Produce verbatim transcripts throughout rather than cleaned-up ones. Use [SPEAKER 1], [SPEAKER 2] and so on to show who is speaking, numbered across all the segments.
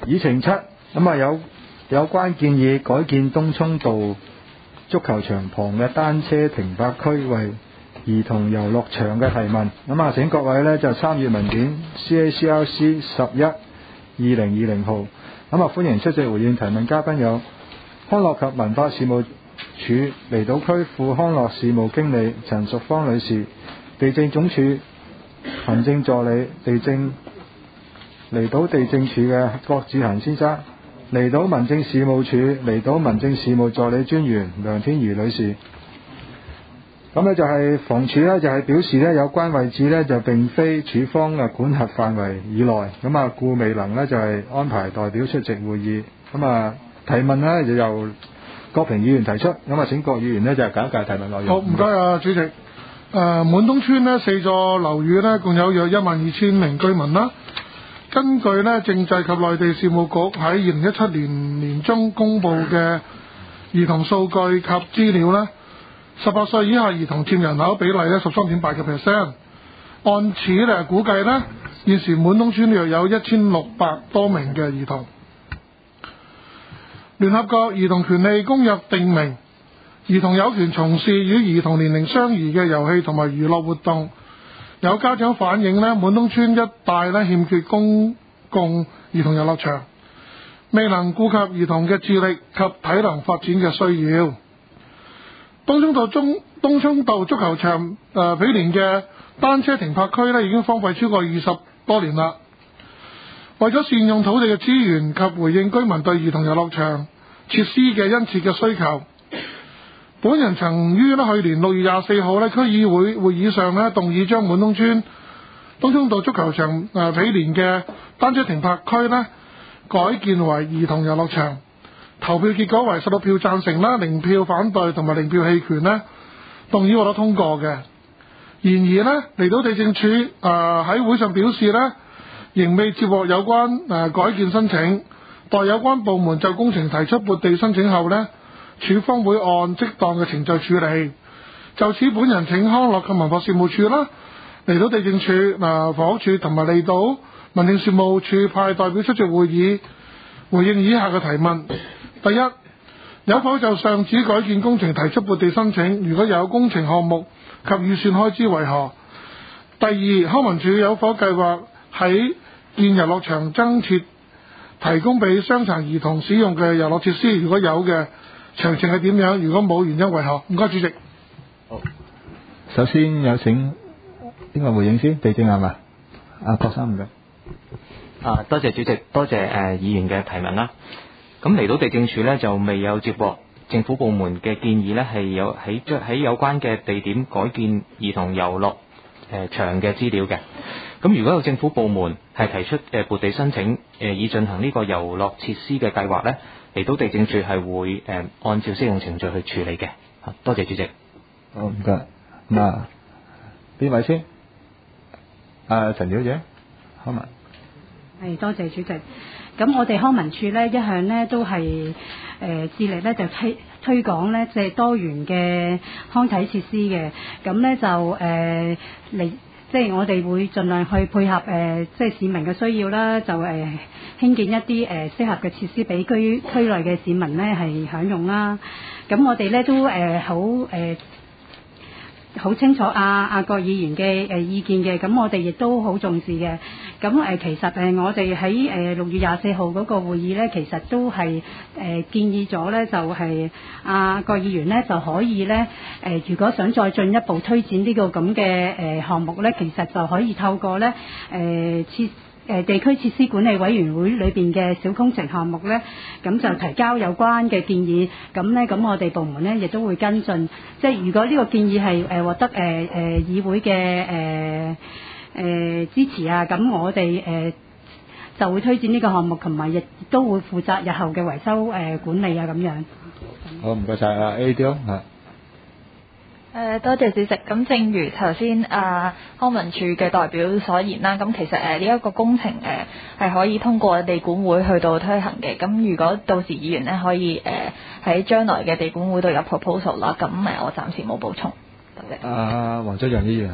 [SPEAKER 1] 議程七，咁啊有有關建議改建東涌道足球場旁嘅單車停泊區為兒童遊樂場嘅提問，咁啊請各位呢就參與文件 C A C R C 十一二零二零號，咁啊歡迎出席回應提問嘉賓有康樂及文化事務署離島區副康樂事務經理陳淑芳女士，地政總署行政助理地政離島地政處嘅郭志恒先生，離島民政事務處離島民政事務助理專員梁天怡女士。咁呢就係房署呢就係表示呢有關位置呢就並非署方嘅管轄範圍以內，咁啊故未能呢就係安排代表出席會議。咁啊提問呢就由郭平議員提出，咁啊請郭議員呢就係簡介提問內容。
[SPEAKER 2] 好，唔該啊主席。誒、呃、滿東村呢四座樓宇呢共有約一萬二千名居民啦。根據呢政制及內地事務局喺二零一七年年中公布嘅兒童數據及資料呢，十八歲以下兒童佔人口比例呢十三點八個 percent。按此嚟估計呢，現時滿東村約有一千六百多名嘅兒童。聯合國兒童權利公約定明，兒童有權從事與兒童年齡相宜嘅遊戲同埋娛樂活動。有家長反映呢，滿東村一帶呢欠缺公共兒童遊樂場，未能顧及兒童嘅智力及體能發展嘅需要。東涌道中東涌道足球場誒、呃、毗連嘅單車停泊區呢已經荒廢超過二十多年啦。為咗善用土地嘅資源及回應居民對兒童遊樂場設施嘅殷切嘅需求，本人曾於咧去年六月廿四號咧區議會會議上咧動議將滿東村東涌道足球場誒毗連嘅單車停泊區咧改建為兒童遊樂場。投票結果為十六票贊成啦，零票反對同埋零票棄權咧，動議獲得通過嘅。然而咧，離島地政處誒喺會上表示咧，仍未接獲有關誒改建申請，待有關部門就工程提出撥地申請後呢，署方會按適當嘅程序處理。就此，本人請康樂及文化事務處啦、離島地政處、誒房屋處同埋離島民政事務處派代表出席會議，回應以下嘅提問：第一，有否就上址改建工程提出撥地申請？如果有，工程項目及預算開支為何？第二，康文署有否計劃喺建遊樂場增設提供俾傷殘兒童使用嘅遊樂設施？如果有嘅，詳情係點樣？如果冇，原因為何？唔該，主席。
[SPEAKER 1] 好，首先有請邊個回應先？地政係嘛？阿郭生唔該。
[SPEAKER 3] 啊，多謝主席，多謝誒、呃、議員嘅提問啦。咁嚟到地政署呢，就未有接獲政府部門嘅建議呢，係有喺喺有關嘅地點改建兒童遊樂誒場嘅資料嘅。咁如果有政府部門係提出誒撥地申請誒、呃、以進行呢個遊樂設施嘅計劃呢，嚟到地政署係會誒、呃、按照適用程序去處理嘅。多謝主席。
[SPEAKER 1] 好，唔該。咁啊，邊位先？啊，陳小姐，康文。
[SPEAKER 4] 係，多謝主席。咁我哋康文署呢，一向呢都係誒、呃、致力呢就推推廣呢即係多元嘅康體設施嘅。咁呢就誒嚟即係我哋會盡量去配合誒、呃、即係市民嘅需要啦，就誒、呃、興建一啲誒、呃、適合嘅設施俾區區內嘅市民呢係享用啦。咁我哋呢都誒好誒好清楚阿阿郭議員嘅誒意見嘅，咁我哋亦都好重視嘅。咁誒、呃、其實誒我哋喺誒六月廿四號嗰個會議咧，其實都係誒、呃、建議咗咧，就係阿郭議員咧就可以咧誒、呃，如果想再進一步推展呢個咁嘅誒項目咧，其實就可以透過咧誒設誒地區設施管理委員會裏邊嘅小工程項目咧，咁就提交有關嘅建議。咁咧，咁我哋部門咧亦都會跟進。即係如果呢個建議係誒獲得誒誒、呃、議會嘅誒誒支持啊，咁我哋誒、呃、就會推薦呢個項目，同埋亦都會負責日後嘅維修誒、呃、管理啊咁樣。
[SPEAKER 1] 好，唔該晒啊 A D O 啊。
[SPEAKER 5] 誒多謝主席。咁正如頭先啊康文署嘅代表所言啦，咁其實誒呢一個工程誒係可以通過地管會去到推行嘅。咁如果到時議員咧可以誒喺將來嘅地管會度有 proposal 啦，咁誒我暫時冇補充。多謝。
[SPEAKER 1] 啊，黃卓陽議員嚇。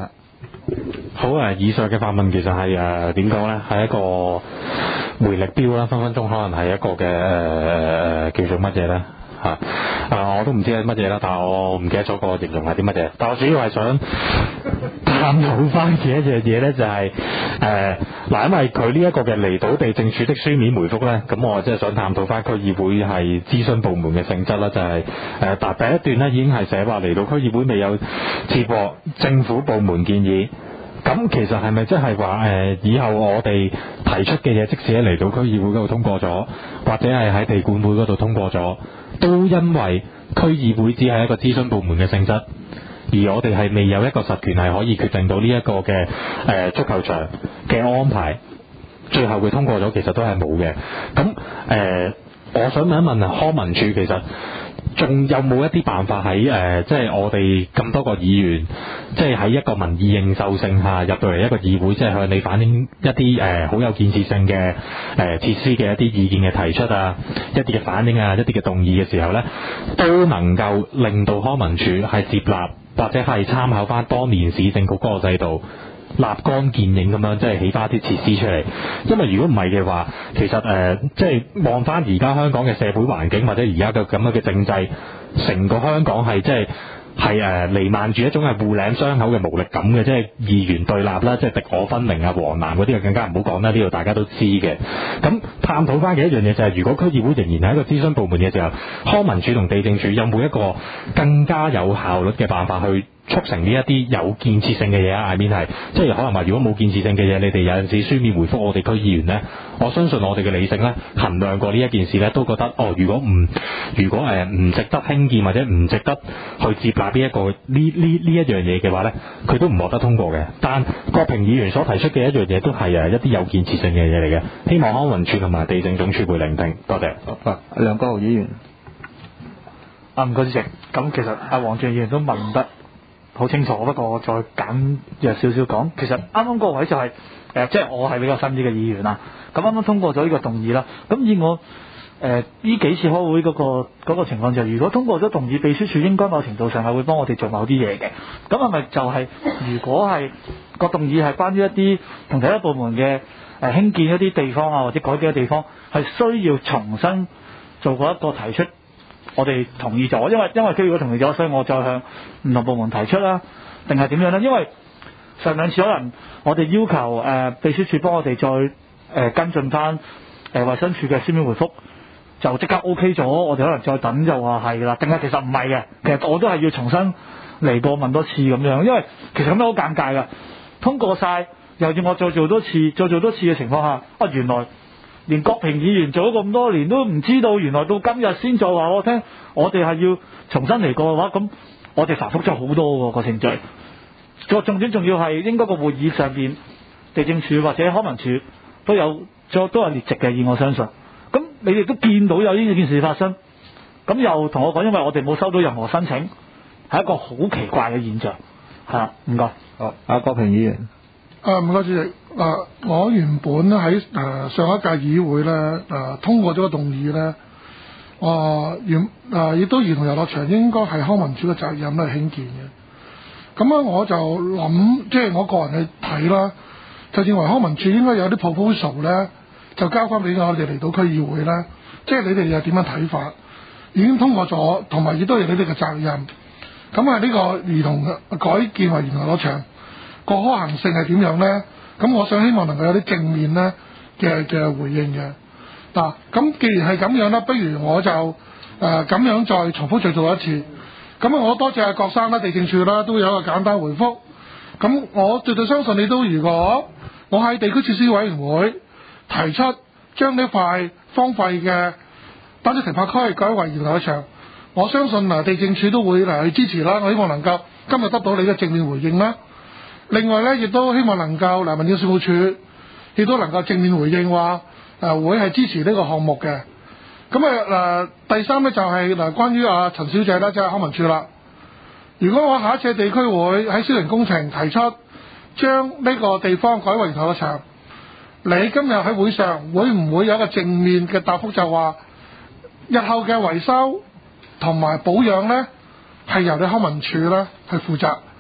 [SPEAKER 6] 好誒，以上嘅發問其實係誒點講咧？係一個回力標啦，分分鐘可能係一個嘅誒、呃、叫做乜嘢咧嚇啊！我都唔知係乜嘢啦，但係我唔記得咗個形容係啲乜嘢。但我主要係想探討翻嘅一樣嘢咧，就係誒嗱，因為佢呢一個嘅離島地政處的書面回覆咧，咁我即係想探討翻區議會係諮詢部門嘅性質啦，就係誒但第一段咧已經係寫話離島區議會未有接獲政府部門建議。咁其實係咪即係話誒以後我哋提出嘅嘢，即使喺離島區議會嗰度通過咗，或者係喺地管會嗰度通過咗，都因為區議會只係一個諮詢部門嘅性質，而我哋係未有一個實權係可以決定到呢一個嘅誒、呃、足球場嘅安排，最後佢通過咗，其實都係冇嘅。咁誒、呃，我想問一問康文署其實仲有冇一啲辦法喺誒、呃，即係我哋咁多個議員，即係喺一個民意認受性下入到嚟一個議會，即係向你反映一啲誒好有建設性嘅誒、呃、設施嘅一啲意見嘅提出啊，一啲嘅反映啊，一啲嘅動議嘅時候呢，都能夠令到康文署係接納或者係參考翻當年市政局嗰個制度，立竿見影咁樣，即係起翻啲設施出嚟。因為如果唔係嘅話，其實誒、呃，即係望翻而家香港嘅社會環境，或者而家嘅咁樣嘅政制，成個香港係即係係誒瀰漫住一種係互領傷口嘅無力感嘅，即係二元對立啦，即係敵我分明啊，黃藍嗰啲更加唔好講啦，呢度大家都知嘅。咁探討翻嘅一樣嘢就係、是，如果區議會仍然係一個諮詢部門嘅時候，康文署同地政署有冇一個更加有效率嘅辦法去促成呢一啲有建設性嘅嘢啊？I mean係，即係可能話如果冇建設性嘅嘢，你哋有陣時書面回覆我哋區議員呢，我相信我哋嘅理性呢，衡量過呢一件事呢，都覺得哦，如果唔如果誒唔值得興建或者唔值得去接納呢一個呢呢呢一樣嘢嘅話呢，佢都唔獲得通過嘅。但郭平議員所提出嘅一樣嘢都係誒一啲有建設性嘅嘢嚟嘅，希望康文署同埋地政總署會聆聽。多謝。
[SPEAKER 1] 啊，梁國豪議員。
[SPEAKER 7] 啊，唔該主席。咁其實阿黃俊議員都問得好清楚，不過我再簡約少少講，其實啱啱嗰個位就係、是、誒、呃，即係我係比較新啲嘅議員啦。咁啱啱通過咗呢個動議啦。咁以我誒呢、呃、幾次開會嗰、那個那個情況就係、是，如果通過咗動議，秘書處應該某程度上係會幫我哋做某啲嘢嘅。咁係咪就係、是、如果係個動議係關於一啲同第一部門嘅誒、呃、興建一啲地方啊，或者改建嘅地方，係需要重新做過一個提出？我哋同意咗，因為因為佢如果同意咗，所以我再向唔同部門提出啦，定係點樣呢？因為上兩次可能我哋要求誒、呃、秘書處幫我哋再誒、呃、跟進翻誒衛生署嘅書面回覆，就即刻 OK 咗，我哋可能再等就話係啦，定係其實唔係嘅，其實我都係要重新嚟過問多次咁樣，因為其實咁樣好尷尬㗎，通過晒又要我再做多次，再做多次嘅情況下，啊原來連郭平議員做咗咁多年都唔知道，原來到今日先再話我聽，我哋係要重新嚟過嘅話，咁我哋繁複咗好多喎個程序。個重點仲要係應該個會議上邊，地政署或者康文署都有都都有列席嘅，以我相信。咁你哋都見到有呢件事發生，咁又同我講，因為我哋冇收到任何申請，係一個好奇怪嘅現象。係啦，唔該。
[SPEAKER 1] 好，阿郭平議員。
[SPEAKER 2] 誒唔該主席，誒、呃、我原本咧喺誒上一屆議會咧誒、呃、通過咗個動議咧，我原誒亦都兒童遊樂場應該係康文署嘅責任咧興建嘅。咁咧我就諗，即係我個人去睇啦，就認為康文署應該有啲 proposal 咧，就交翻俾我哋離島區議會咧，即係你哋又點樣睇法？已經通過咗，同埋亦都係你哋嘅責任。咁啊呢個兒童改建為兒童遊樂場，個可行性係點樣呢？咁我想希望能夠有啲正面咧嘅嘅回應嘅。嗱，咁既然係咁樣啦，不如我就誒咁、呃、樣再重複再做一次。咁我多謝阿郭生啦、地政處啦，都有一個簡單回覆。咁我絕對相信你都，如果我喺地區設施委員會提出將呢塊荒廢嘅單車停泊區改為兒童遊樂場，我相信嗱地政處都會嚟去支持啦。我希望能夠今日得到你嘅正面回應啦。另外咧，亦都希望能夠嗱民政事務處亦都能夠正面回應話誒、呃、會係支持呢個項目嘅。咁啊嗱第三咧就係、是、嗱、呃、關於阿、啊、陳小姐啦，即係康文署啦。如果我下一次地區會喺小型工程提出將呢個地方改為兒童遊樂場，你今日喺會上會唔會有一個正面嘅答覆，就話日後嘅維修同埋保養咧係由你康文署咧去負責？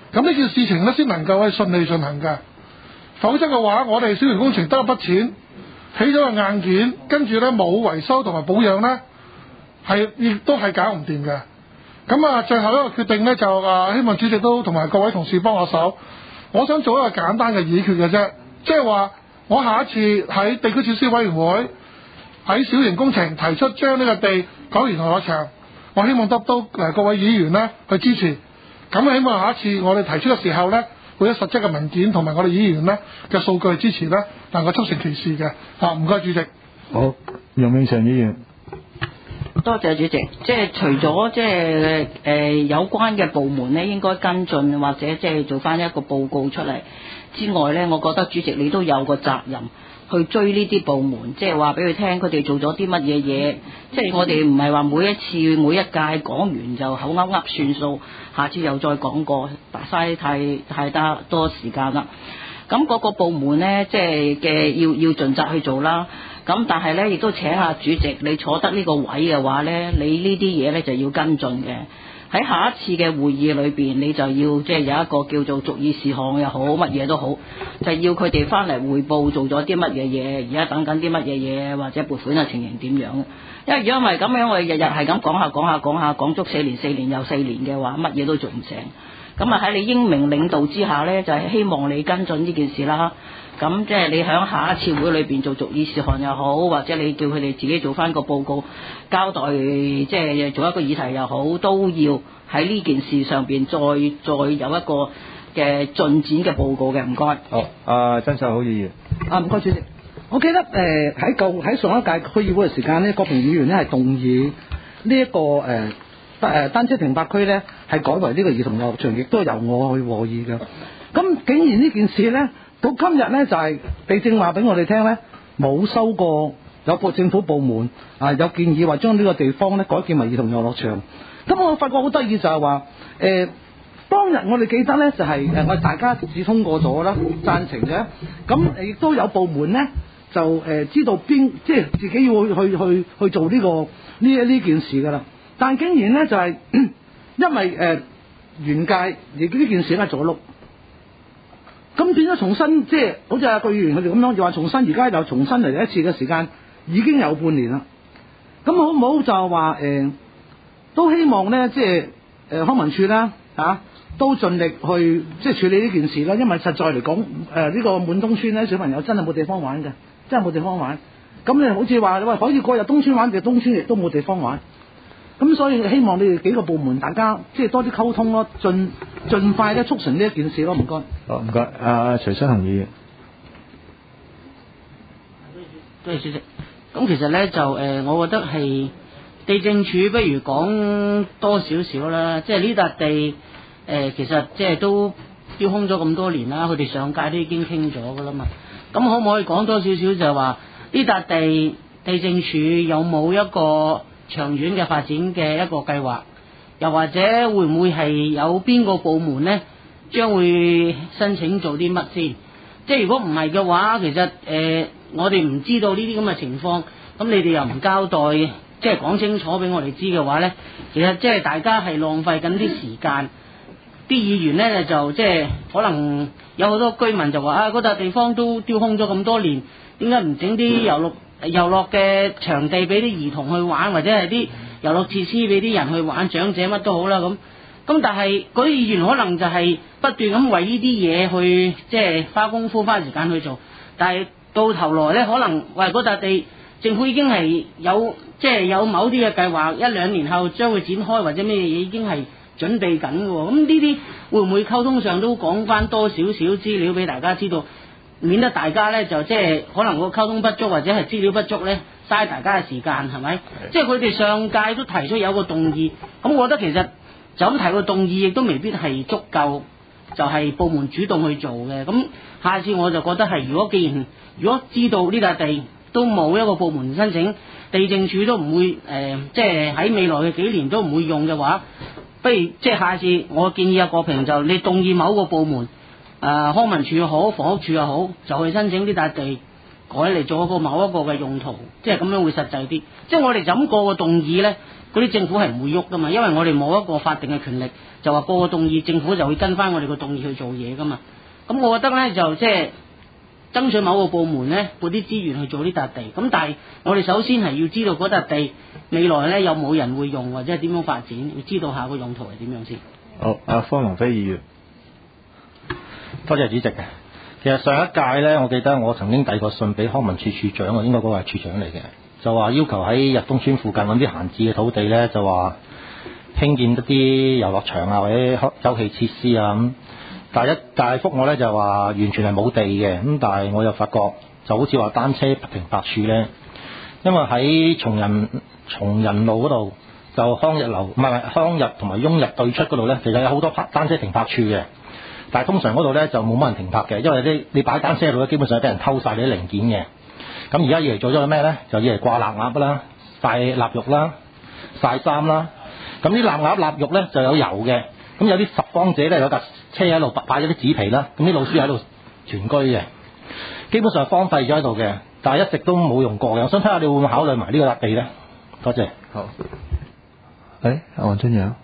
[SPEAKER 2] 咁呢件事情咧先能夠係順利進行嘅。否則嘅話，我哋小型工程得一筆錢，起咗個硬件，跟住咧冇維修同埋保養咧，係亦都係搞唔掂嘅。咁啊，最後一個決定咧就啊，希望主席都同埋各位同事幫我手。我想做一個簡單嘅議決嘅啫，即係話我下一次喺地區設施委員會喺小型工程提出將呢個地改為遊樂場，我希望得到誒各位議員咧去支持。咁希望下一次我哋提出嘅時候咧，會有實質嘅文件同埋我哋議員咧嘅數據支持咧，能夠促成其事嘅。啊，唔該主席。
[SPEAKER 1] 好，楊永祥議員。
[SPEAKER 8] 多謝主席。即係除咗即係誒有關嘅部門咧應該跟進或者即係做翻一個報告出嚟之外咧，我覺得主席你都有個責任去追呢啲部門，即係話俾佢聽佢哋做咗啲乜嘢嘢。即係我哋唔係話每一次每一屆講完就口噏噏算數，下次又再講過，白嘥太太多多時間啦。咁嗰個部門咧，即係嘅要要盡責去做啦。咁但係咧，亦都請下主席，你坐得呢個位嘅話咧，你呢啲嘢咧就要跟進嘅。喺下一次嘅會議裏邊，你就要即係有一個叫做逐議事項又好，乜嘢都好，就要佢哋翻嚟匯報做咗啲乜嘢嘢，而家等緊啲乜嘢嘢，或者撥款嘅情形點樣。因為如果唔係咁樣，我哋日日係咁講下講下講下講足四年四年又四年嘅話，乜嘢都做唔成。咁啊喺你英明領導之下呢，就係、是、希望你跟進呢件事啦。咁即係你喺下一次會裏邊做逐議事項又好，或者你叫佢哋自己做翻個報告交代，即係做一個議題又好，都要喺呢件事上邊再再有一個嘅進展嘅報告嘅。唔該。
[SPEAKER 1] 好，阿曾秀好議員。
[SPEAKER 9] 啊，唔該主席。我記得誒喺舊喺上一屆區議會嘅時間呢，郭平議員呢係動議呢一個誒。呃誒單車停泊區咧係改為呢個兒童遊樂場，亦都由我去和議嘅。咁竟然呢件事咧，到今日咧就係、是、地政話俾我哋聽咧，冇收過有個政府部門啊有建議話將呢個地方咧改建為兒童遊樂場。咁我發覺好得意就係話誒，當日我哋記得咧就係、是、誒我哋大家只通過咗啦，贊成嘅。咁亦都有部門咧就誒、呃、知道邊即係自己要去去去去做呢、這個呢呢件事㗎啦。但竟然咧就係、是、因為誒、呃、原屆亦呢件事咧做咗碌，咁變咗重新即係好似阿據議員佢哋咁樣，就話重新而家又重新嚟一次嘅時間已經有半年啦。咁好唔好就係話誒都希望咧即係誒康文署啦嚇都盡力去即係處理呢件事啦，因為實在嚟講誒呢個滿東村咧小朋友真係冇地方玩嘅，真係冇地方玩。咁你好似話喂可以過入東村玩，嘅東村亦都冇地方玩。咁所以希望你哋幾個部門大家即係多啲溝通咯，盡盡快咧促成呢一件事咯，唔該。
[SPEAKER 1] 好，唔該，阿徐新雄議員。
[SPEAKER 8] 多謝主席。咁其實咧就誒、呃，我覺得係地政署不如講多少少啦，即係呢笪地誒、呃，其實即係都丟空咗咁多年啦，佢哋上屆都已經傾咗噶啦嘛。咁可唔可以講多少少就係話呢笪地地政署有冇一個長遠嘅發展嘅一個計劃，又或者會唔會係有邊個部門呢將會申請做啲乜先？即係如果唔係嘅話，其實誒、呃、我哋唔知道呢啲咁嘅情況，咁你哋又唔交代，即係講清楚俾我哋知嘅話呢，其實即係大家係浪費緊啲時間。啲議員呢就即係可能有好多居民就話啊，嗰笪地方都丟空咗咁多年，點解唔整啲遊樂遊樂嘅場地俾啲兒童去玩，或者係啲遊樂設施俾啲人去玩，長者乜都好啦咁。咁但係嗰啲議員可能就係不斷咁為呢啲嘢去即係花功夫花時間去做，但係到頭來呢，可能喂嗰笪地政府已經係有即係有某啲嘅計劃，一兩年後將會展開或者咩嘢已經係準備緊嘅喎。咁呢啲會唔會溝通上都講翻多少少資料俾大家知道？免得大家咧就即係可能個溝通不足或者係資料不足咧，嘥大家嘅時間係咪？即係佢哋上屆都提出有個動議，咁我覺得其實就咁提個動議亦都未必係足夠，就係、是、部門主動去做嘅。咁下次我就覺得係，如果既然如果知道呢笪地都冇一個部門申請，地政署都唔會誒、呃，即係喺未來嘅幾年都唔會用嘅話，不如即係下次我建議阿國平就你動議某個部門。誒、呃、康文署又好，房屋署又好，就去申請呢笪地， 改嚟做一個某一個嘅用途，即係咁樣會實際啲。即係我哋就咁個個動議咧，嗰啲政府係唔會喐噶嘛，因為我哋冇一個法定嘅權力，就話個個動議政府就會跟翻我哋個動議去做嘢噶嘛。咁我覺得咧就即係爭取某個部門咧撥啲資源去做呢笪地，咁但係我哋首先係要知道嗰笪地未來咧有冇人會用或者係點樣發展，要知道下個用途係點樣先。
[SPEAKER 1] 好，阿方龍飛議員，
[SPEAKER 10] 多謝主席嘅。其實上一屆咧，我記得我曾經遞過信俾康文署署長，我應該嗰個係處長嚟嘅，就話要求喺日東村附近揾啲閒置嘅土地咧，就話興建一啲遊樂場啊或者休憩設施啊咁。但係一屆覆我咧就話完全係冇地嘅，咁但係我又發覺就好似話單車停泊處咧，因為喺松仁松仁路嗰度就康日樓唔係唔係康日同埋雍日對出嗰度咧，其實有好多單車停泊處嘅。但係通常嗰度咧就冇乜人停泊嘅，因為啲你擺單車喺度咧，基本上係俾人偷晒你啲零件嘅。咁而家要嚟做咗咩咧？就要嚟掛臘鴨啦、曬臘肉啦、曬衫啦。咁啲臘鴨臘肉咧就有油嘅，咁有啲拾荒者咧有架車喺度擺咗啲紙皮啦，咁啲老鼠喺度團居嘅，基本上荒廢咗喺度嘅，但係一直都冇用過嘅。我想睇下你會唔會考慮埋呢個笪地咧？多謝。
[SPEAKER 1] 好。誒，阿黃俊陽，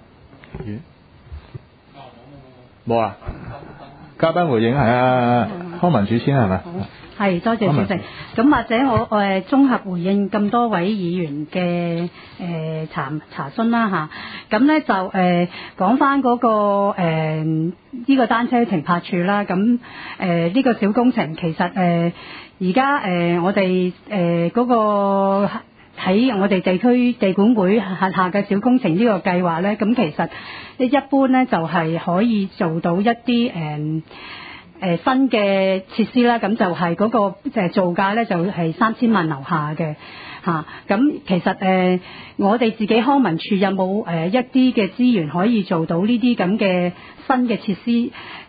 [SPEAKER 1] 冇啊？嘉賓回應係啊，康文署先係咪？
[SPEAKER 4] 係，多謝主席。咁或者我誒綜合回應咁多位議員嘅誒查查詢啦嚇。咁咧就誒講翻嗰個誒呢個單車停泊處啦。咁誒呢個小工程其實誒而家誒我哋誒嗰個喺我哋地區地管會轄下嘅小工程呢個計劃咧，咁其實一一般咧就係可以做到一啲誒。誒新嘅設施啦，咁就係嗰個誒造價咧就係三千萬樓下嘅嚇。咁、啊、其實誒、呃、我哋自己康文署有冇誒、呃、一啲嘅資源可以做到呢啲咁嘅新嘅設施誒誒、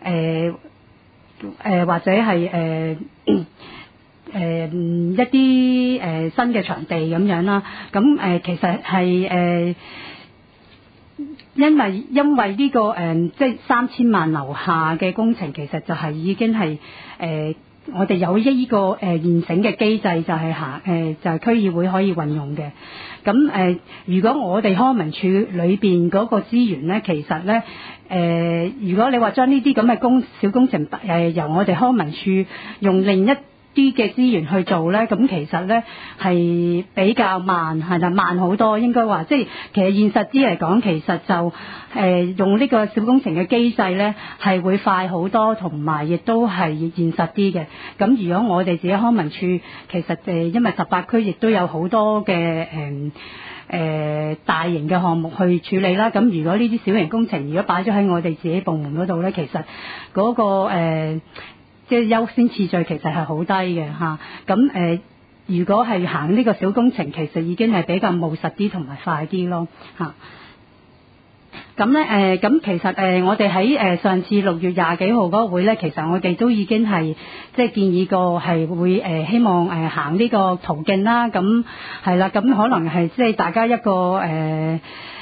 [SPEAKER 4] 呃呃、或者係誒誒一啲誒、呃、新嘅場地咁樣啦。咁誒、呃、其實係誒。呃因為因為呢、這個誒、呃、即係三千萬樓下嘅工程，其實就係已經係誒、呃、我哋有一個誒、呃、現成嘅機制，就係行誒就係、是、區議會可以運用嘅。咁誒、呃，如果我哋康文署裏邊嗰個資源咧，其實咧誒、呃，如果你話將呢啲咁嘅工小工程誒、呃、由我哋康文署用另一啲嘅資源去做咧，咁其實咧係比較慢，係啦，慢好多。應該話，即係其實現實啲嚟講，其實就誒、呃、用呢個小工程嘅機制咧，係會快好多，同埋亦都係現實啲嘅。咁如果我哋自己康文署，其實誒因為十八區亦都有好多嘅誒誒大型嘅項目去處理啦。咁如果呢啲小型工程如果擺咗喺我哋自己部門嗰度咧，其實嗰、嗰個、呃即係優先次序其實係好低嘅嚇，咁、啊、誒、呃、如果係行呢個小工程，其實已經係比較務實啲同埋快啲咯嚇。咁咧誒，咁、呃、其實誒、呃、我哋喺誒上次六月廿幾號嗰個會咧，其實我哋都已經係即係建議過係會誒、呃、希望誒、呃、行呢個途徑啦。咁係啦，咁可能係即係大家一個誒誒、呃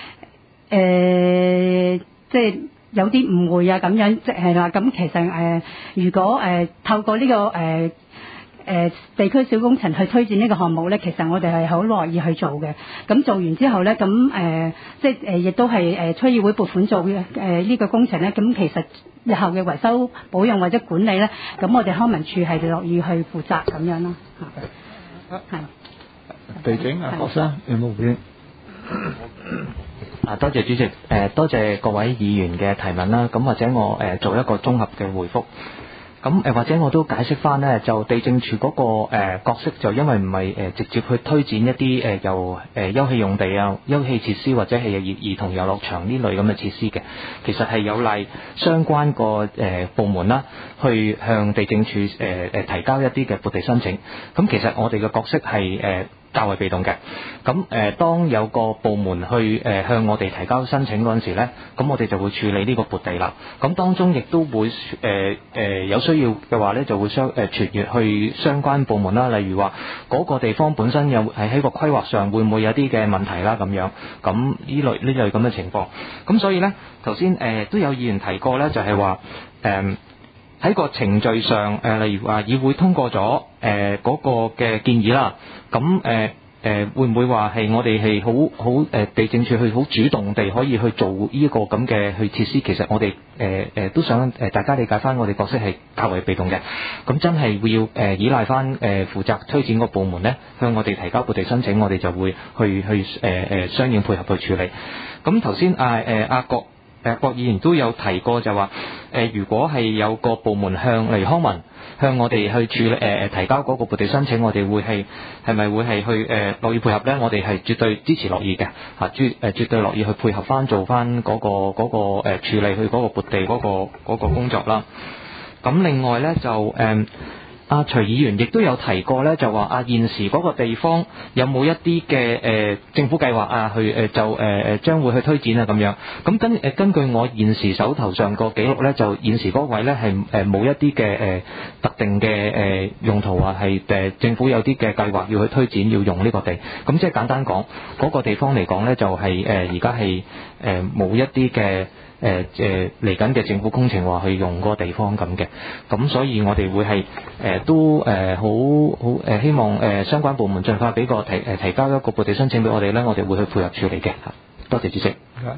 [SPEAKER 4] 呃、即係。有啲誤會啊，咁樣即係啦。咁其實誒、呃，如果誒、呃、透過呢、這個誒誒、呃呃、地區小工程去推薦呢個項目咧，其實我哋係好樂意去做嘅。咁做完之後咧，咁誒、呃、即係誒亦都係誒區議會撥款做嘅誒呢個工程咧。咁其實日後嘅維修保養或者管理咧，咁我哋康文署係樂意去負責咁樣咯。嚇，係。
[SPEAKER 1] 地景啊，學生有冇回應？
[SPEAKER 3] 啊，多謝主席，誒、呃、多謝各位議員嘅提問啦。咁或者我誒、呃、做一個綜合嘅回覆。咁誒、呃、或者我都解釋翻呢，就地政處嗰、那個誒、呃、角色，就因為唔係誒直接去推薦一啲誒由誒休憩用地啊、休憩設施或者係兒兒童遊樂場呢類咁嘅設施嘅，其實係有賴相關個誒、呃、部門啦，去向地政處誒誒提交一啲嘅撥地申請。咁其實我哋嘅角色係誒。呃較為被動嘅，咁誒、呃、當有個部門去誒、呃、向我哋提交申請嗰陣時咧，咁我哋就會處理呢個撥地啦。咁當中亦都會誒誒、呃呃、有需要嘅話咧，就會相誒傳閱去相關部門啦。例如話嗰個地方本身有係喺個規劃上會唔會有啲嘅問題啦咁樣，咁呢類呢類咁嘅情況。咁所以咧頭先誒都有議員提過咧，就係話誒喺個程序上誒、呃，例如話議會通過咗誒嗰個嘅建議啦，咁誒誒會唔會話係我哋係好好誒地政處去好主動地可以去做呢個咁嘅去設施？其實我哋誒誒都想誒大家理解翻，我哋角色係較為被動嘅。咁真係會要誒、呃、依賴翻誒、呃、負責推展個部門咧，向我哋提交撥地申請，我哋就會去去誒誒、呃、相應配合去處理。咁頭先啊誒阿郭誒郭議員都有提過就話誒、呃，如果係有個部門向例如康文向我哋去處理誒誒、呃、提交嗰個撥地申請，我哋會係係咪會係去誒樂、呃、意配合咧？我哋係絕對支持樂意嘅嚇，絕誒絕對樂意去配合翻做翻嗰、嗰個嗰、嗰個誒處理去嗰個撥地嗰、嗰個嗰個工作啦。咁另外咧就誒。呃阿徐議員亦都有提過咧，就話啊現時嗰個地方有冇一啲嘅誒政府計劃啊，去誒、呃、就誒誒、呃、將會去推展啊咁樣。咁根誒根據我現時手頭上個記錄咧，就現時嗰位咧係誒冇一啲嘅誒特定嘅誒、呃、用途啊，係誒、呃、政府有啲嘅計劃要去推展，要用呢個地。咁即係簡單講，嗰、那個地方嚟講咧，就係誒而家係誒冇一啲嘅。誒誒嚟緊嘅政府工程話去用嗰個地方咁嘅，咁所以我哋會係誒、呃、都誒好好誒希望誒、呃、相關部門盡快俾個提誒、呃、提交一個撥地申請俾我哋咧，我哋會去配合處理嘅嚇。多謝主席。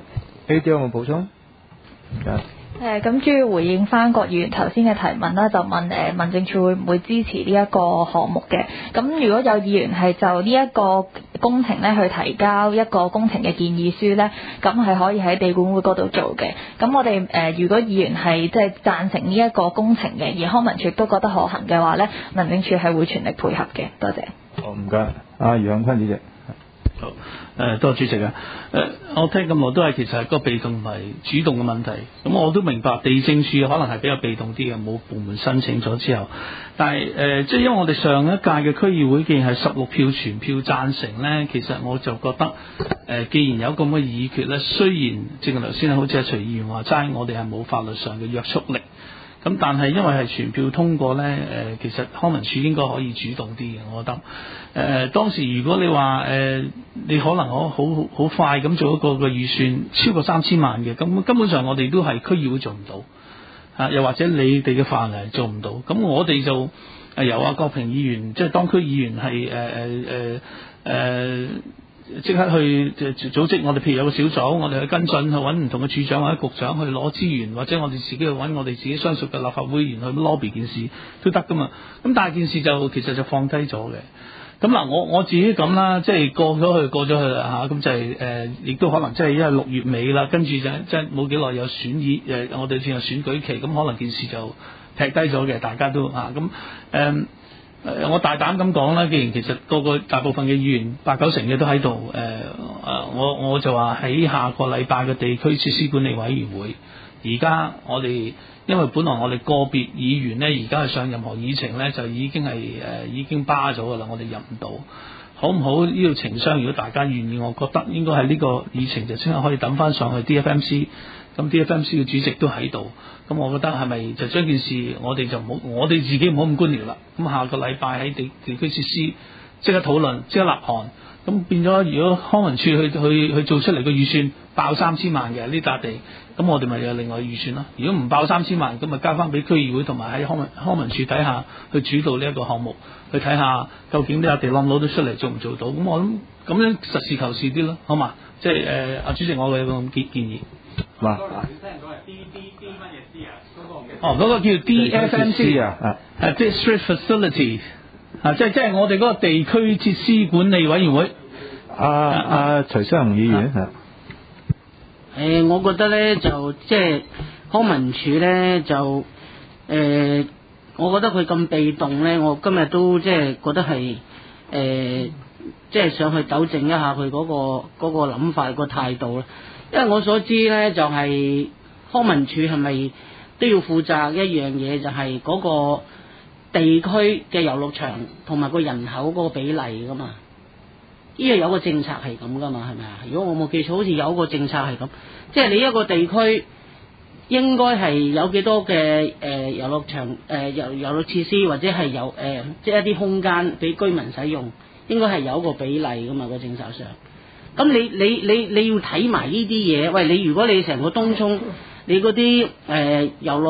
[SPEAKER 1] A D 有冇補充？
[SPEAKER 5] 誒咁主要回應翻郭議員頭先嘅提問啦，就問誒、呃、民政處會唔會支持呢一個項目嘅？咁如果有議員係就呢一個工程咧去提交一個工程嘅建議書咧，咁係可以喺地管會嗰度做嘅。咁我哋誒、呃、如果議員係即係贊成呢一個工程嘅，而康文署都覺得可行嘅話咧，民政處係會全力配合嘅。多謝。
[SPEAKER 1] 好，唔該。阿楊坤主席。
[SPEAKER 11] 好，誒、呃，多謝主席啊！誒、呃，我聽咁耐都係其實係個被動同埋主動嘅問題。咁我都明白地政處可能係比較被動啲嘅，冇部門申請咗之後。但係誒、呃，即係因為我哋上一屆嘅區議會既然係十六票全票贊成咧，其實我就覺得誒、呃，既然有咁嘅議決咧，雖然正如頭先好似阿徐議員話齋，我哋係冇法律上嘅約束力。咁但係因為係全票通過咧，誒、呃、其實康文署應該可以主動啲嘅，我覺得。誒、呃、當時如果你話誒、呃、你可能可好好快咁做一個嘅預算超過三千萬嘅，咁根本上我哋都係區議會做唔到，啊又或者你哋嘅範圍做唔到，咁我哋就誒由阿郭平議員即係當區議員係誒誒誒誒即刻去組織我哋，譬如有個小組，我哋去跟進，去揾唔同嘅處長或者局長去攞資源，或者我哋自己去揾我哋自己相熟嘅立法會議員去 lobby 件事都得噶嘛。咁但係件事就其實就放低咗嘅。咁嗱，我我自己咁啦，即係過咗去過咗去啦嚇，咁就係、是、誒，亦、呃、都可能即係因為六月尾啦，跟住就即係冇幾耐有選議誒，我哋先有選舉期，咁可能件事就劈低咗嘅，大家都嚇咁誒。誒，我大膽咁講啦，既然其實個個大部分嘅議員八九成嘅都喺度，誒、呃、誒，我我就話喺下個禮拜嘅地區設施管理委員會，而家我哋因為本來我哋個別議員呢，而家係上任何議程呢，就已經係誒、呃、已經巴咗噶啦，我哋入唔到，好唔好呢度情商？如果大家願意，我覺得應該係呢個議程就即刻可以等翻上去 D F M C， 咁 D F M C 嘅主席都喺度。咁我覺得係咪就將件事我哋就唔好，我哋自己唔好咁官僚啦。咁下個禮拜喺地地區設施即刻討論，即刻立項。咁變咗，如果康文署去去去做出嚟個預算爆三千萬嘅呢笪地，咁我哋咪有另外預算咯。如果唔爆三千萬，咁咪交翻俾區議會同埋喺康文康文署底下去主導呢一個項目，去睇下究竟呢笪地攞唔攞到出嚟，做唔做到？咁我諗咁樣實事求是啲咯，好嘛？即係誒，阿、呃、主席，我嘅咁建建議。
[SPEAKER 1] 哇！
[SPEAKER 11] 哦，嗰、那個叫 D F M C 啊，係 District Facility 啊，即係即係我哋嗰個地區設施管理委員會。
[SPEAKER 1] 阿阿徐生雄議員係。誒、
[SPEAKER 8] 呃，我覺得咧就即係康文署咧就誒、呃，我覺得佢咁被動咧，我今日都即係覺得係誒、呃，即係想去糾正一下佢嗰、那個嗰、那個諗法、那個態度啦。因為我所知咧就係、是、康文署係咪都要負責一樣嘢，就係嗰個地區嘅遊樂場同埋個人口嗰個比例噶嘛？呢個有個政策係咁噶嘛？係咪啊？如果我冇記錯，好似有個政策係咁，即係你一個地區應該係有幾多嘅誒遊樂場誒遊遊樂設施，或者係有誒、呃、即係一啲空間俾居民使用，應該係有一個比例噶嘛？個政策上。咁你你你你要睇埋呢啲嘢，喂！你如果你成個東涌，你嗰啲誒遊樂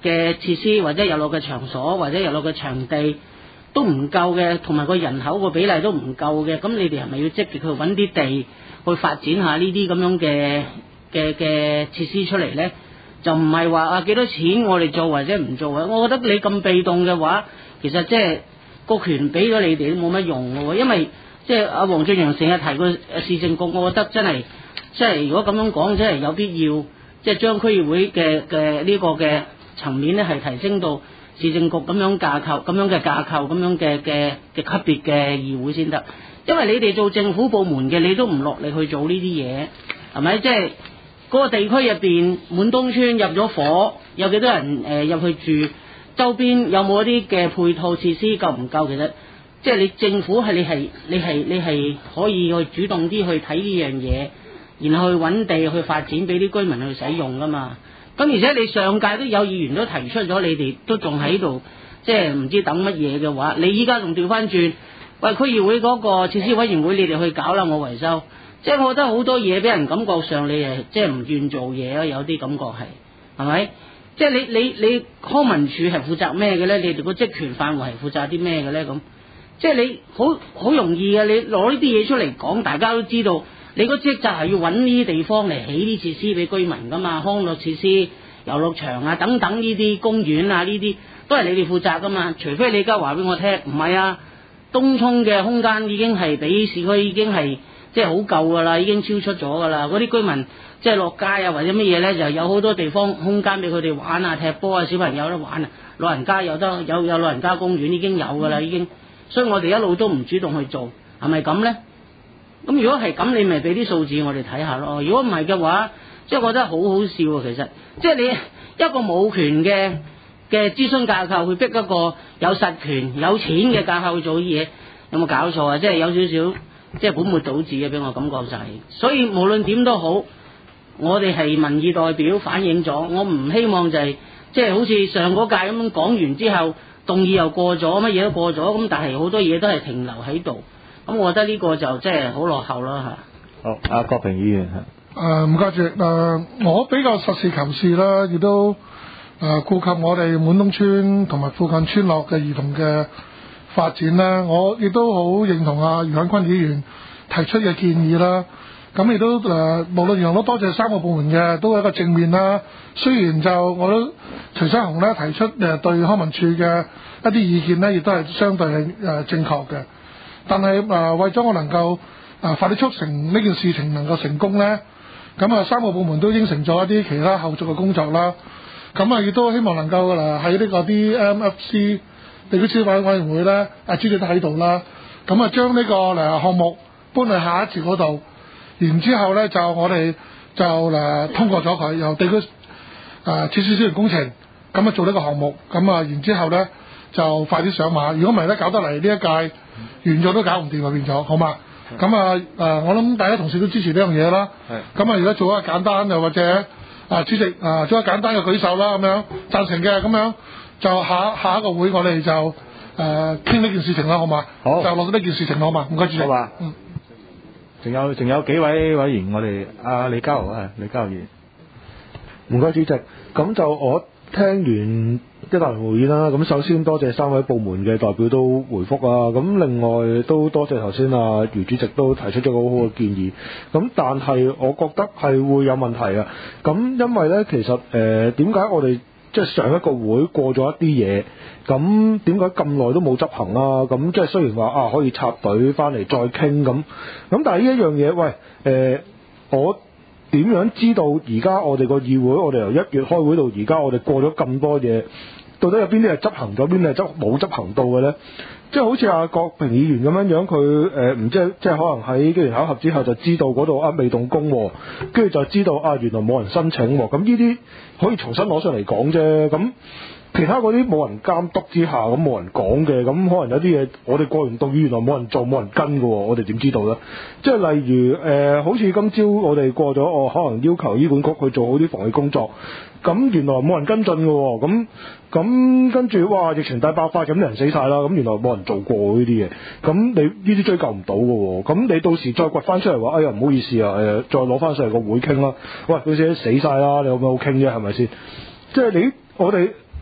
[SPEAKER 8] 嘅設施或者遊樂嘅場所或者遊樂嘅場地都唔夠嘅，同埋個人口個比例都唔夠嘅，咁你哋係咪要積極去揾啲地去發展下呢啲咁樣嘅嘅嘅設施出嚟呢？就唔係話啊幾多錢我哋做或者唔做啊？我覺得你咁被動嘅話，其實即係個權俾咗你哋都冇乜用嘅喎，因為即係阿黃俊陽成日提過市政局，我覺得真係即係如果咁樣講，真係有必要即係將區議會嘅嘅呢個嘅層面咧，係提升到市政局咁樣架構、咁樣嘅架構、咁樣嘅嘅嘅級別嘅議會先得。因為你哋做政府部門嘅，你都唔落力去做呢啲嘢，係咪？即係嗰個地區入邊，滿東村入咗火，有幾多人誒入、呃、去住？周邊有冇一啲嘅配套設施夠唔夠？其實即係你政府係你係你係你係可以去主動啲去睇呢樣嘢，然後去揾地去發展俾啲居民去使用噶嘛。咁而且你上屆都有議員都提出咗，你哋都仲喺度，即係唔知等乜嘢嘅話，你依家仲調翻轉，喂區議會嗰個設施委員會你哋去搞啦，我維修。即係我覺得好多嘢俾人感覺上你係即係唔願做嘢咯，有啲感覺係係咪？即係你你你康文署係負責咩嘅咧？你哋個職權範圍係負責啲咩嘅咧？咁即係你好好容易嘅，你攞呢啲嘢出嚟講，大家都知道。你個職責係要揾呢啲地方嚟起啲設施俾居民噶嘛，康樂設施、遊樂場啊等等呢啲公園啊呢啲都係你哋負責噶嘛。除非你而家話俾我聽，唔係啊，東涌嘅空間已經係比市區已經係即係好夠噶啦，已經超出咗噶啦。嗰啲居民即係落街啊或者乜嘢咧，就有好多地方空間俾佢哋玩啊、踢波啊，小朋友有得玩啊，老人家有得有有老人家公園已經有噶啦，已經。所以我哋一路都唔主動去做，係咪咁咧？咁如果係咁，你咪俾啲數字我哋睇下咯。如果唔係嘅話，即係我覺得好好笑啊！其實，即係你一個冇權嘅嘅諮詢架構，去逼一個有實權、有錢嘅架構去做啲嘢，有冇搞錯啊？即係有少少即係本末倒置嘅，俾我感覺就係。所以無論點都好，我哋係民意代表反映咗，我唔希望就係即係好似上嗰屆咁樣講完之後，動議又過咗，乜嘢都過咗，咁但係好多嘢都係停留喺度。咁我覺得呢個就即係好落後啦嚇。
[SPEAKER 1] 好，阿郭平議員嚇。
[SPEAKER 2] 誒唔該主席，誒我比較實事求是啦，亦都誒顧及我哋滿東村同埋附近村落嘅兒童嘅發展啦。我亦都好認同阿余漢坤議員提出嘅建議啦。咁亦都誒無論如何都多謝三個部門嘅都係一個正面啦。雖然就我都徐生雄咧提出誒對康文署嘅一啲意見咧，亦都係相對係誒正確嘅。但係誒、呃、為咗我能夠誒、呃、快啲促成呢件事情能夠成功咧，咁啊三個部門都應承咗一啲其他後續嘅工作啦。咁啊亦都希望能夠誒喺呢個 D M F C 地區設施委委員會咧，阿主席都喺度啦。咁啊將呢個誒項目搬去下一次嗰度，然之後咧就我哋就誒通過咗佢，由地區誒設施資源工程咁啊做呢個項目，咁啊然之後咧就快啲上馬。如果唔係咧搞得嚟呢一屆完咗都搞唔掂啊，變咗好嘛？咁啊誒，我諗大家同事都支持呢樣嘢啦。咁啊，如果做一個簡單又或者啊主席啊做一個簡單嘅舉手啦，咁樣贊成嘅咁樣，就下下一個會我哋就誒傾呢件事情啦，好嘛？好，就落到呢件事情好嘛？唔該主席。好嘛？嗯。
[SPEAKER 1] 仲有仲有幾位委員，我哋阿李家豪啊，李家豪議員。唔該主席，咁就我聽完一大輪會議啦，咁首先多謝三位部門嘅代表都回覆啊，咁另外都多謝頭先啊余主席都提出咗個好好嘅建議，咁但係我覺得係會有問題啊，咁因為呢，其實誒點解我哋即係上一個會過咗一啲嘢，咁點解咁耐都冇執行啊？咁即係雖然話啊可以插隊翻嚟再傾咁，咁但係呢一樣嘢，喂誒、呃、我。點樣知道而家我哋個議會，我哋由一月開會到而家，我哋過咗咁多嘢，到底有邊啲係執行咗，邊啲係執冇執行到嘅呢？即係好似阿郭平議員咁樣樣，佢誒唔知即係可能喺機緣巧合之後就知道嗰度啊未動工，跟住就知道啊原來冇人申請，咁呢啲可以重新攞上嚟講啫。咁其他嗰啲冇人監督之下，咁冇人講嘅，咁可能有啲嘢我哋過完動議原來冇人做冇人跟嘅，我哋點知道呢？即係例如誒、呃，好似今朝我哋過咗，我、哦、可能要求醫管局去做好啲防疫工作，咁原來冇人跟進嘅，咁咁跟住哇疫情大爆發，咁啲人死晒啦，咁原來冇人做過呢啲嘢，咁你呢啲追究唔到嘅，咁你到時再掘翻出嚟話，哎呀唔好意思啊，誒、呃、再攞翻上嚟個會傾啦，喂到時死晒啦，你有咩好傾啫？係咪先？即係你我哋。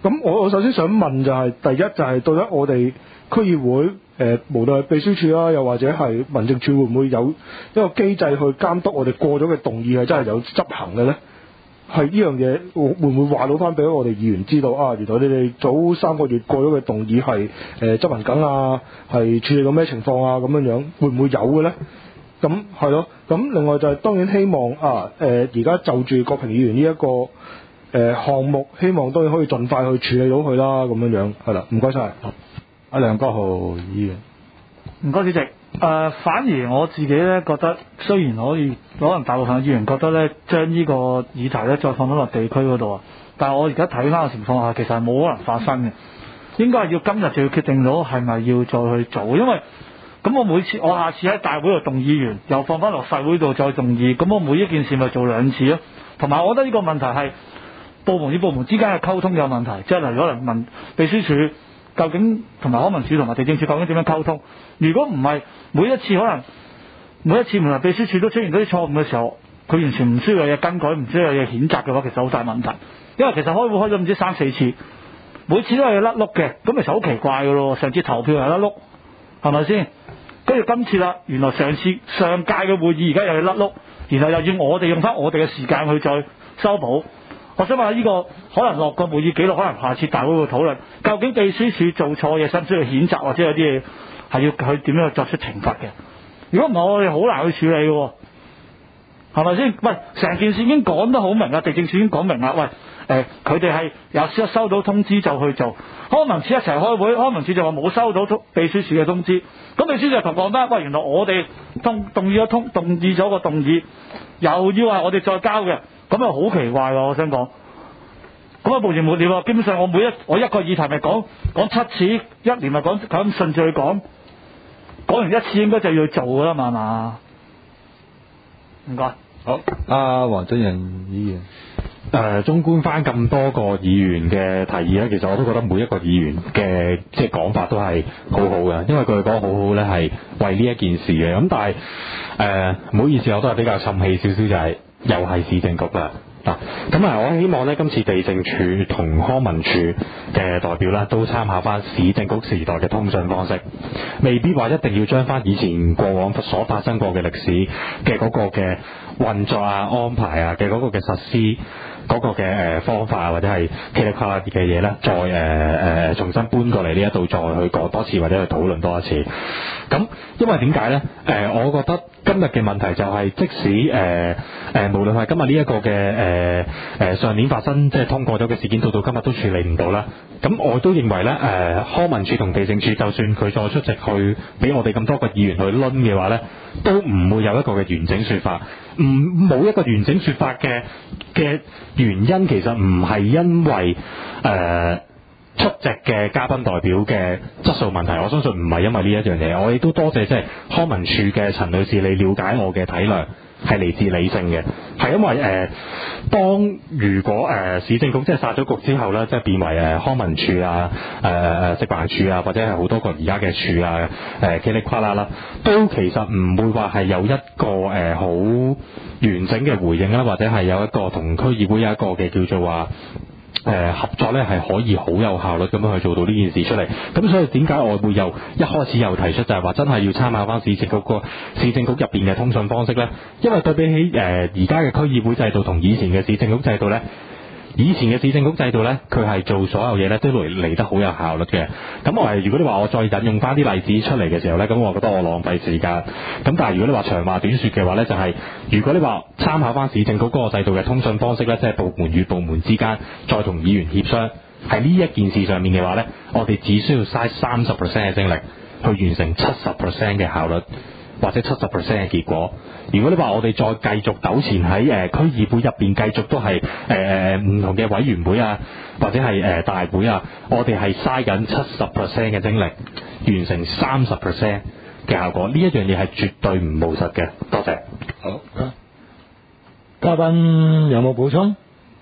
[SPEAKER 12] 咁我我首先想問就係、是、第一就係到底我哋區議會誒、呃，無論係秘書處啦，又或者係民政處，會唔會有一個機制去監督我哋過咗嘅動議係真係有執行嘅咧？係呢樣嘢會唔會話到翻俾我哋議員知道啊？原來你哋早三個月過咗嘅動議係誒、呃、執行緊啊，係處理到咩情況啊？咁樣樣會唔會有嘅咧？咁係咯。咁另外就係、是、當然希望啊誒而家就住郭平議員呢、這、一個誒、呃、項目，希望當然可以盡快去處理到佢啦。咁樣樣係啦，唔該晒。
[SPEAKER 1] 阿梁國豪議員，
[SPEAKER 7] 唔該主席。誒、呃，反而我自己咧覺得，雖然可以可能大部分嘅議員覺得咧，將呢個議題咧再放到落地區嗰度啊，但係我而家睇翻嘅情況下，其實係冇可能發生嘅。應該係要今日就要決定到係咪要再去做，因為咁我每次我下次喺大會度動議完，又放翻落細會度再動議，咁我每一件事咪做兩次咯。同埋我覺得呢個問題係部門與部門之間嘅溝通有問題，即係例如可能問秘書處究竟同埋康文署同埋地政處究竟點樣溝通？如果唔係每一次可能每一次唔係秘書處都出現嗰啲錯誤嘅時候，佢完全唔需要有嘢更改，唔需要有嘢譴責嘅話，其實好大問題。因為其實開會開咗唔知三四次，每次都係甩碌嘅，咁其實好奇怪嘅咯。上次投票又甩碌，係咪先？跟住今次啦，原來上次上屆嘅會議而家又要甩碌，然後又要我哋用翻我哋嘅時間去再修補。我想問下呢個可能落個會議記錄，可能下次大會會討論，究竟秘書處做錯嘢，使唔需要譴責，或者有啲嘢係要佢點樣去作出懲罰嘅？如果唔係，我哋好難去處理嘅，係咪先？喂，成件事已經講得好明啦，地政處已經講明啦。喂，誒佢哋係有收到通知就去做，康文署一齊開會，康文署就話冇收到通秘書處嘅通知，咁秘書處就同講翻，喂，原來我哋通動議咗通動議咗個動議，又要話我哋再交嘅。咁又好奇怪喎！我想講，咁啊無完無了喎。基本上我每一我一個議題咪講講七次，一年咪講咁順序去講，講完一次應該就要做噶啦嘛，係嘛？唔該。
[SPEAKER 1] 好，阿黃俊仁議員。
[SPEAKER 6] 誒、呃，綜觀翻咁多個議員嘅提議咧，其實我都覺得每一個議員嘅即係講法都係好好嘅，因為佢哋講好好咧係為呢一件事嘅。咁但係誒唔好意思，我都係比較沉氣少少，就係、是。又係市政局啦，嗱咁啊！我希望咧今次地政處同康文署嘅代表咧都參考翻市政局時代嘅通訊方式，未必話一定要將翻以前過往所發生過嘅歷史嘅嗰個嘅運作啊、安排啊嘅嗰個嘅實施嗰個嘅誒方法啊，或者係噼里啪啦嘅嘢咧，再誒誒、呃、重新搬過嚟呢一度再去講多次或者去討論多一次。咁因為點解咧？誒、呃，我覺得今日嘅問題就係、是，即使誒誒、呃呃，無論係今日呢一個嘅誒誒上年發生即係通過咗嘅事件，到到今日都處理唔到啦。咁我都認為咧，誒、呃、康文署同地政處，就算佢再出席去俾我哋咁多個議員去攆嘅話咧，都唔會有一個嘅完整說法。唔冇一個完整說法嘅嘅原因，其實唔係因為誒。呃出席嘅嘉賓代表嘅質素問題，我相信唔係因為呢一樣嘢。我亦都多謝即係康文署嘅陳女士，你了解我嘅體諒係嚟自理性嘅，係因為誒、呃，當如果誒、呃、市政局即係殺咗局之後咧，即係變為誒康文署啊、誒誒食環署啊，或者係好多個而家嘅署啊、誒噼里啪啦啦，都其實唔會話係有一個誒好、呃、完整嘅回應啦，或者係有一個同區議會有一個嘅叫做話。誒、呃、合作咧係可以好有效率咁樣去做到呢件事出嚟，咁所以點解我會又一開始又提出就係話真係要參考翻市政局個市政局入邊嘅通訊方式咧，因為對比起誒而家嘅區議會制度同以前嘅市政局制度咧。以前嘅市政局制度呢，佢係做所有嘢呢都嚟嚟得好有效率嘅。咁我係如果你話我再引用翻啲例子出嚟嘅時候呢，咁我覺得我浪費時間。咁但係如果你話長話短説嘅話呢，就係、是、如果你話參考翻市政局嗰個制度嘅通訊方式呢，即係部門與部門之間再同議員協商，喺呢一件事上面嘅話呢，我哋只需要嘥三十 percent 嘅精力去完成七十 percent 嘅效率。或者七十 percent 嘅結果。如果你話我哋再繼續糾纏喺誒區議會入邊，繼續都係誒唔同嘅委員會啊，或者係誒、呃、大會啊，我哋係嘥緊七十 percent 嘅精力，完成三十 percent 嘅效果。呢一樣嘢係絕對唔務實嘅。多謝。
[SPEAKER 1] 好，嘉賓有冇補充？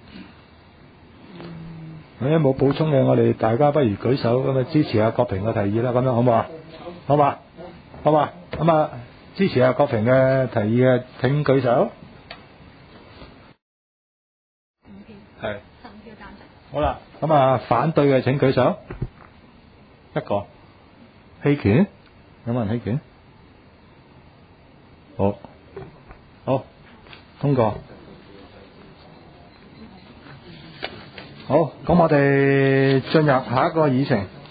[SPEAKER 1] 有冇補充嘅，我哋大家不如舉手咁啊，支持下郭平嘅提議啦，咁樣好唔好啊？好嘛？好嘛？咁啊，支持下郭平嘅提議嘅請舉手。係。十五票贊成。 好啦，咁啊反對嘅請舉手。一個棄權，有冇人棄權？好，好，通過。好，咁我哋進入下一個議程。